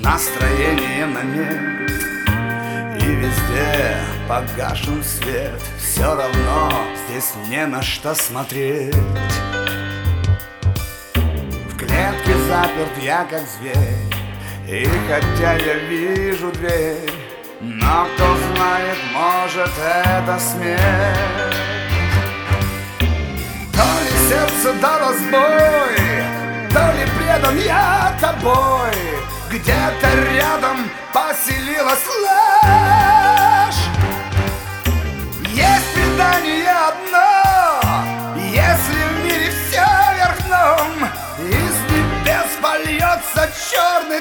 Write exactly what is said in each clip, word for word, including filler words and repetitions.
настроение на нет, и везде погашен свет. Все равно здесь не на что смотреть. В клетке заперт я как зверь, и хотя я вижу дверь, но кто знает, может, это смерть. То ли сердце дало сбой, то ли предан я тобой. Где-то рядом поселилась ложь. Есть предание одно: если в мире все вверх дном, из небес польется черный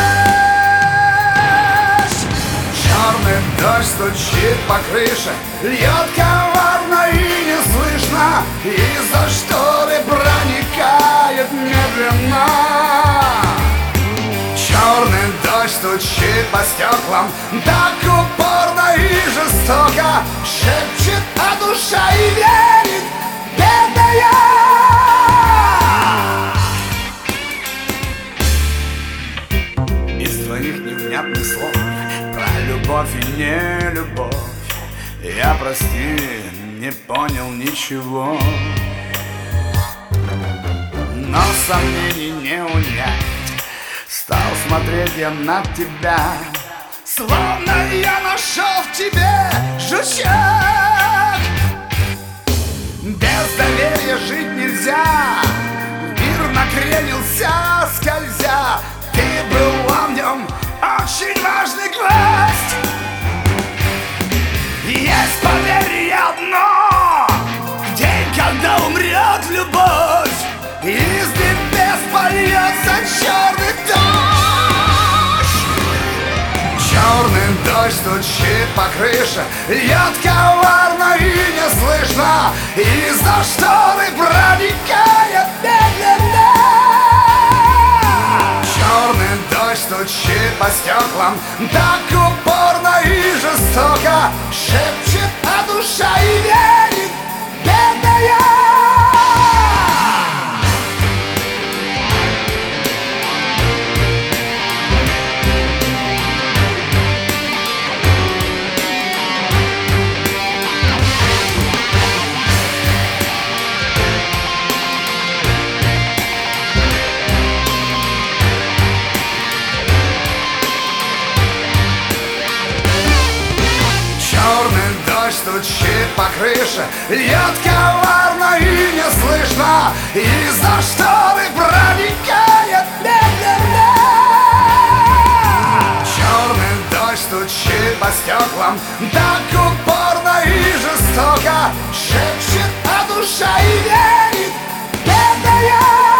дождь. Черный дождь стучит по крыше, льет коварно и не слышно, из-за шторы проникает медленно. Черный дождь стучит по стеклам так упорно и жестоко, шепчет, а душа и верит, бедная. Из твоих невнятных слов про любовь и не любовь я, прости, не понял ничего. Но сомнений не унять, стал смотреть я на тебя, словно я нашел в тебе жучок. Без доверия жить нельзя, мир накренился, скользя. Ты была в нем очень важный гвоздь. Есть поверье одно: в день, когда умрет любовь, из небес польется черный дождь. Черный дождь стучит по крыше, льет коварно и не слышно, из-за шторы проникает медленно. Черный дождь стучит по стеклам так упорно и жестоко, шепчет, а душа и верит, бедная. Стучит по крыше, льет коварно и не слышно, из-за шторы проникает медленно. Черный дождь стучит по стеклам так упорно и жестоко, шепчет, а душа и верит, бедная.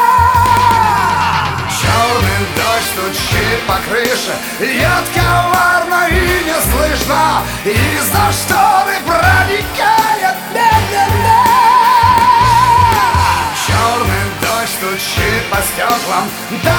Черный дождь стучит по крыше, льет коварно и не слышно, из-за шторы проникает медленно. Черный дождь стучит по стеклам.